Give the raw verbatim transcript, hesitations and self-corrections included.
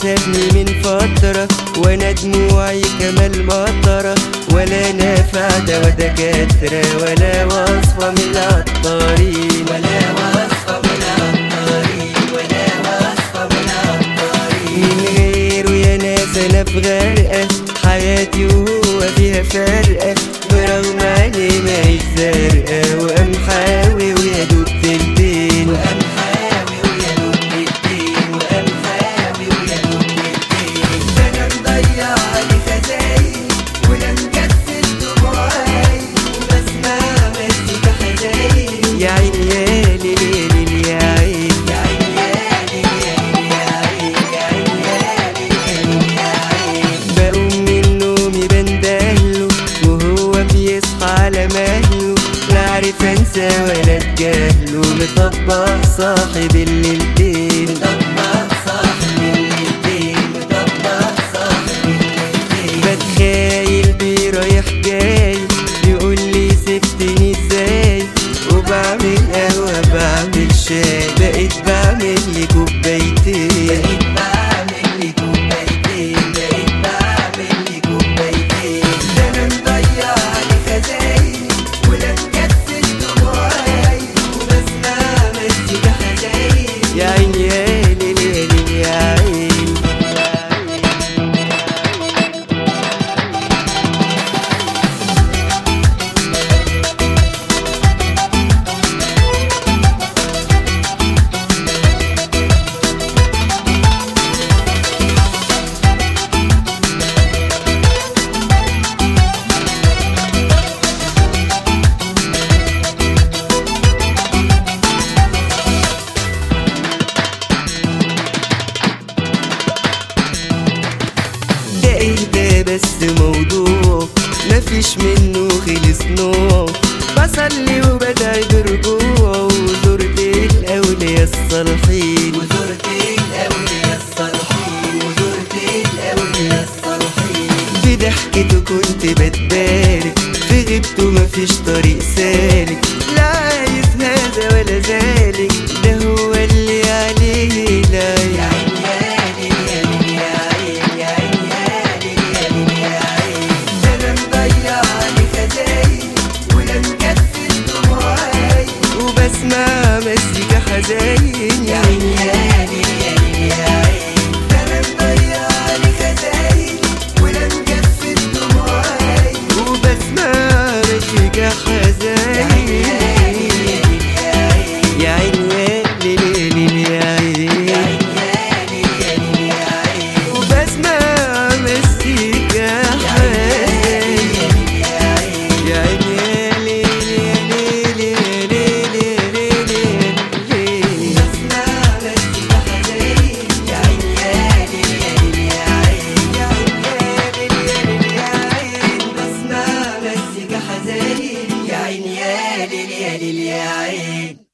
سابني من فترة وانا دموعي كمال مطرة، ولا نافع دوا دكاترة ولا وصفة من العطارين، ولا وصفة من العطارين، ولا وصفة من العطارين. من غيره يا ناس انا في غرقة حياتي وهو فيها فرقة، برغم عيني ماهيش زرقة وقمحاوي ويا دوب تلتين، وقمحاوي ويا دوب تلتين، وقمحاوي ويا دوب تلتين. ده انا مضيع علي خزاين ولا مكسل دموعي وبسمع مزيكا حزين. يا عيني يا ليل يا عين، يا عيني يا ليل يا عين، يا عيني يا ليل يا عين. بقوم من نومي بندهله وهو بيصحى على مهله، لا عارف انسى ولا اتجاهله، مطبق صاحب الليلتين، مطبق صاحب الليلتين، مطبق صاحب الليلتين. بتخايل بيه رايح جاي يقول لي سبتني ازاي، وبعمل قهوة بعمل شاي، بقيت بعمل لي كوبايتين، بقيت بعمل لي كوبايتين، بقيت بعمل لي كوبايتين. ده انا مضيع علي خزاين ولا مكسل دموعي وبسمع مزيكا حزين. يا عيني يا ليل يا ليل يا عين. ده ايه ده بس موضوع مفيش منه خلص نوع، بصلي وبدعي برجوع وزرت الاولياء الصالحين، وزرت الاولياء الصالحين، وزرت الاولياء الصالحين. بضحكته كنت بتبارك، في غيبته مفيش طريق سالك، لا عايز هذا ولا ذلك، ده هو اللي عليه العين. يا عين يا ليل يا ليل يا عين، يا عين يا ليل يا ليل يا عين. ده انا مضيع علي خزاين ولا مكسل دموعي وبسمع مزيكا حزين. يا عين يا ليل يا ليل يا عين. ده انا مضيع علي خزاين ولا مكسل دموعي وبسمع مزيكا حزين. يا عين يا ليل يا ليل يا عين، يا عين يا ليل يا ليل يا عين. وبسمع مزيكا حزين. يا عين يا ليل يا ليل يا ليل يا ليل يا ليل. بسمع مزيكا حزين. يا عين يا ليل يا ليل يا عين، يا عين يا ليل يا ليل يا عين. بسمع مزيكا حزين. يا عين يا ليل يا ليل يا عين.